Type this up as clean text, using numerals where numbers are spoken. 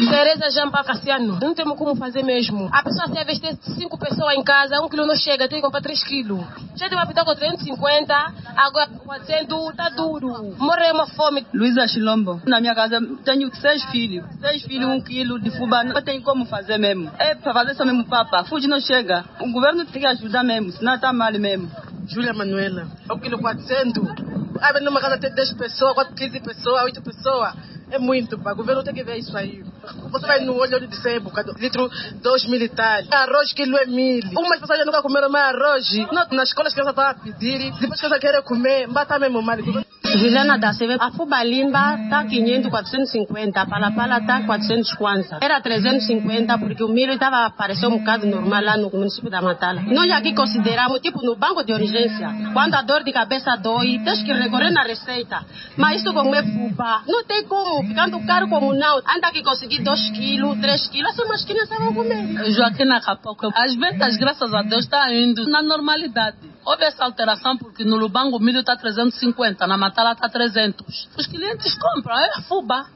Tereza Jampa Cassiano, não temos como fazer mesmo. A pessoa se investir 5 pessoas em casa, 1 quilo não chega, tem que comprar 3 quilos. Já tem uma pita com 350, agora 400, tá duro. Morremos fome. Luísa Chilombo, na minha casa tenho 6 filhos. 6 filhos, 1 quilo de fubá, não tem como fazer mesmo. É para fazer só mesmo papa, fude não chega. O governo tem que ajudar mesmo, senão tá mal mesmo. Júlia Manuela, 1 quilo 400. Aí numa casa tem 10 pessoas, 15 pessoas, 8 pessoas. É muito, pá. O governo tem que ver isso aí. Você vai no olho de sebo, litro 2 militares. Arroz quilo é 1.000. Umas pessoas já nunca comeram mais arroz. Não, nas escolas que crianças estão a pedir, depois que elas querem comer, bata mesmo mal. Juliana da Silva, a Fubalimba está 500, 450, a Palapala está 450. Era 350 porque o milho estava aparecendo um bocado normal lá no município da Matala. Nós aqui consideramos, tipo, no banco de urgência, quando a dor de cabeça dói, tens que recorrer na receita. Mas isso como é fubá, não tem como, ficando caro como não. Anda aqui conseguir 2 quilos, 3 quilos, essas masquinhas vão comer. Joaquina Capoco, as ventas, graças a Deus, está indo na normalidade. Houve essa alteração porque no Lubango o milho está 350, na Matala está 300. Os clientes compram, é fubá.